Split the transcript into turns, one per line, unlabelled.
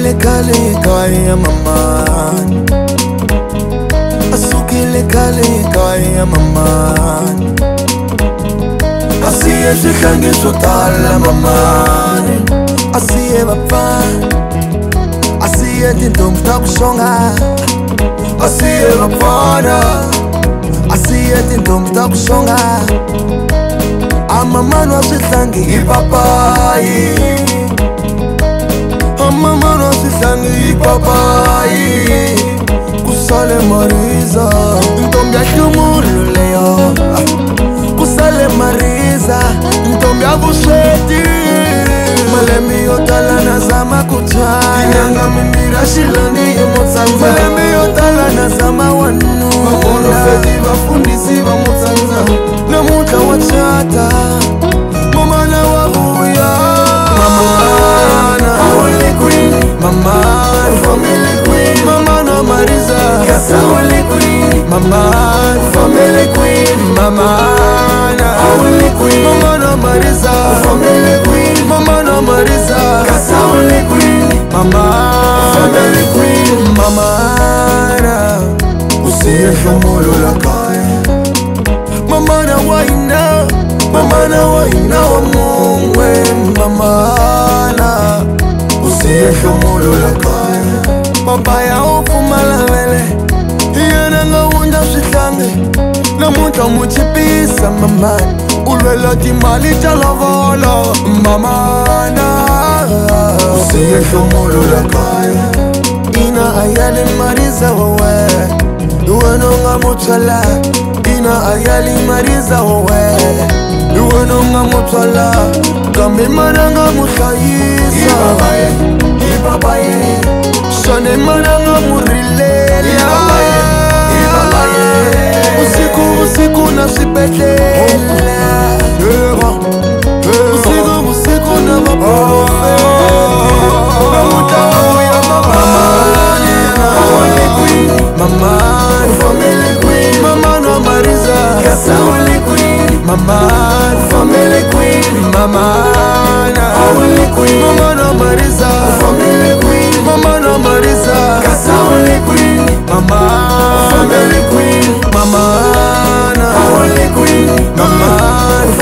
Asukile kale kaya mama, asukile kale kaya mama, asiye shikhangi sotala mama, asiye bapfa, asiye tintombi ta kushonga, asiye bapfana, asiye tintombi ta kushonga. Amamano asihlangi ipapayi, amamano asihlangi ipapayi, kusale Mariza, ntombi yahlumulu leyo, kusale Mariza, ntombi yavusweti, malembi yotala nazama kuchaya, inyanga mimbira shilani imotsanza, malembi yotala nazama wanu, mamono feti bafundisi bamotsanza, namuta wachata, mama na wabuya, mama na only queen, mama family queen, mama na Mariza, kasa only queen, mama family queen, mama na only queen, mama na Mariza, family queen, mama na Mariza, kasa only queen, mama family queen, mama na usiye shomolo la kaya. Mama na waina wa mungwe, mama na usiye shomolo la kaya. Papa ya ufuma la vele, iyana nga wunda shitlange, na muta muchipisa mama, ulwela timali chalavolo, mama na usiye shomolo la kaya. Ina ayali Mariza wawe, duweno nga muchala, ina ayali Mariza wawe, duweno nga muchala, kambi mananga mushayisa, ibabaye, ibabaye, shane mananga murilela, ibabaye, ibabaye, usiku nasibedlela, usiku na maprofe, namuta wabuya mama, only queen, mama family queen, mama na Mariza, kasa only queen, mama family queen, mama na only queen, mama na Mariza, family queen, mama na Mariza, kasa only queen, mama family queen, mama na only queen, mama